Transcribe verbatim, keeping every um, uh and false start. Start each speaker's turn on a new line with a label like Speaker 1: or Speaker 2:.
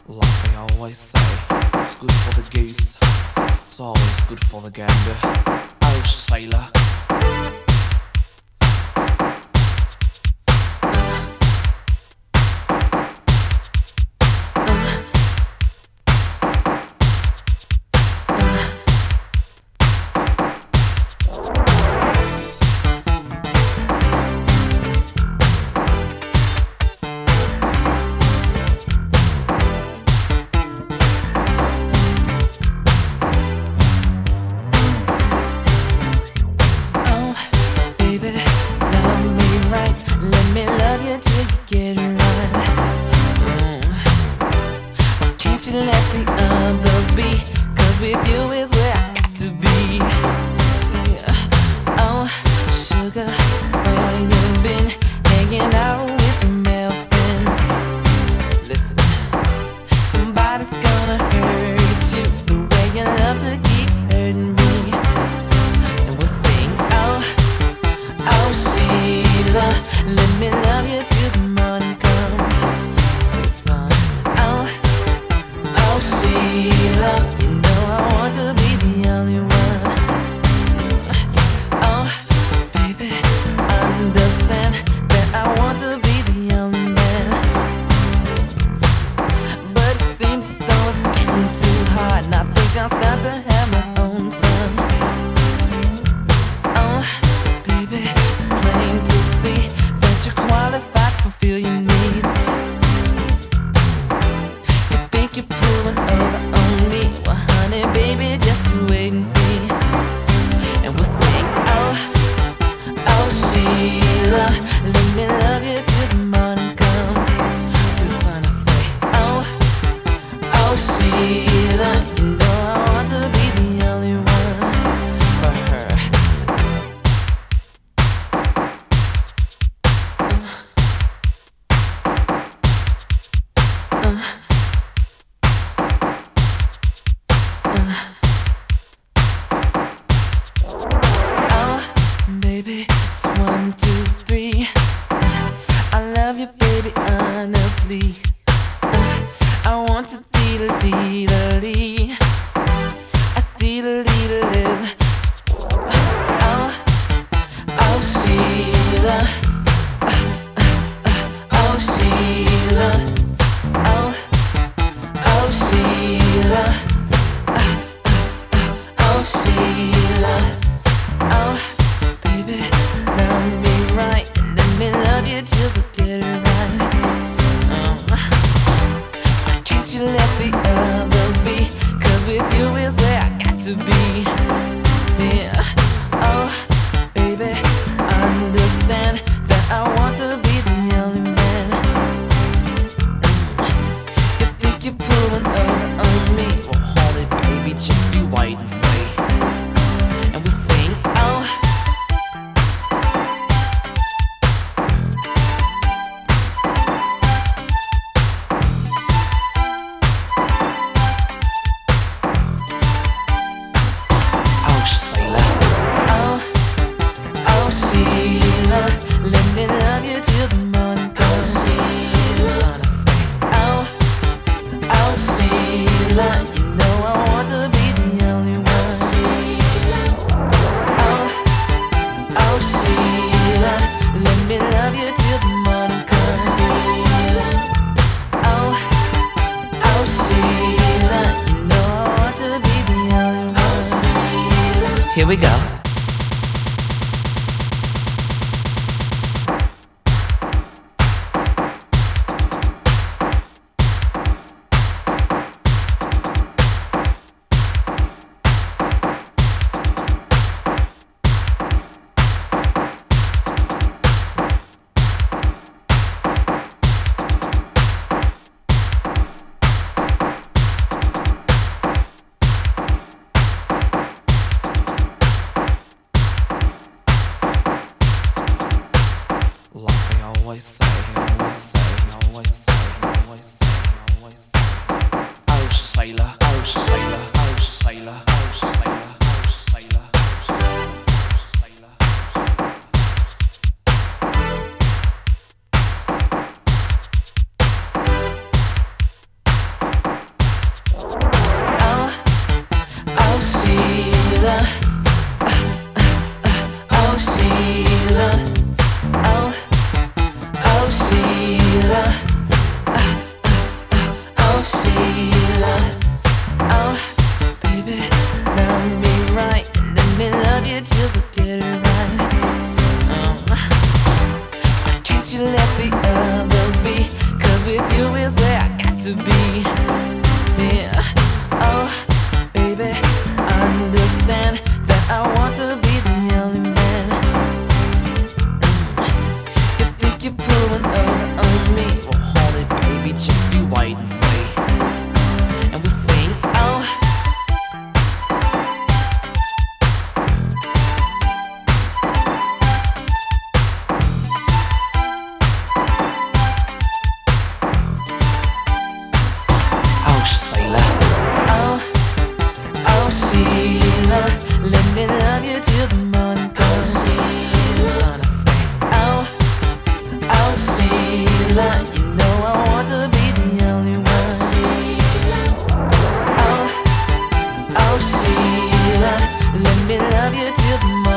Speaker 1: Like they always say, it's good for the goose, it's always good for the gander. Oh, sailor.
Speaker 2: Here we go.
Speaker 1: with you is where I got to be. Yeah. Oh, baby, understand that I want to be the only man. You think you're pulling over on me? Well, hold it, baby, just you wait and see. And we sing, oh. Let me love you till the morning comes. Sheila, oh, oh Sheila, you know I want to be the only one. Sheila, oh, oh Sheila, let me love you till the morning.